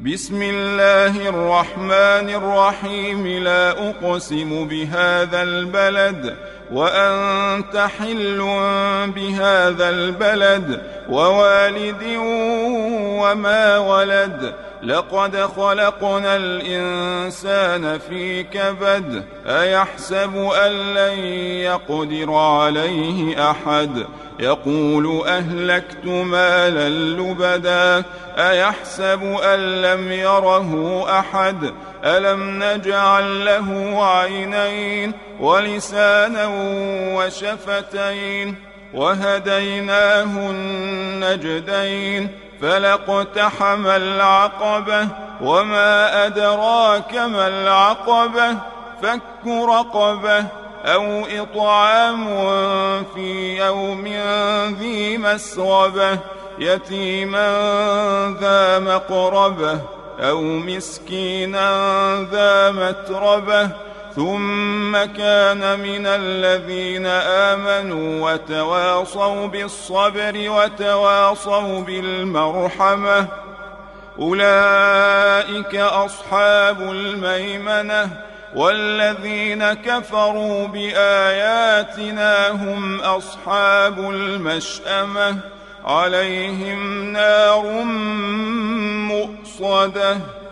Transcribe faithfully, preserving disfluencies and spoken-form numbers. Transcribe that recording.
بسم الله الرحمن الرحيم. لا أقسم بهذا البلد وأنت حل بهذا البلد ووالد وما ولد. لقد خلقنا الإنسان في كبد. أيحسب أن لن يقدر عليه أحد. يقول أهلكت مالا لبدا. أيحسب أن لم يره أحد. ألم نجعل له عينين ولسانا وشفتين وهديناه النجدين. فلاقتحم العقبة وما أدراك ما العقبة. فك رقبة أو إطعام في يوم ذي مسغبة يتيما ذا مقربة أو مسكينا ذا متربة. ثم كان من الذين آمنوا وتواصوا بالصبر وتواصوا بالمرحمة أولئك أصحاب الميمنة. والذين كفروا بآياتنا هم أصحاب المشأمة عليهم نار مؤصدة.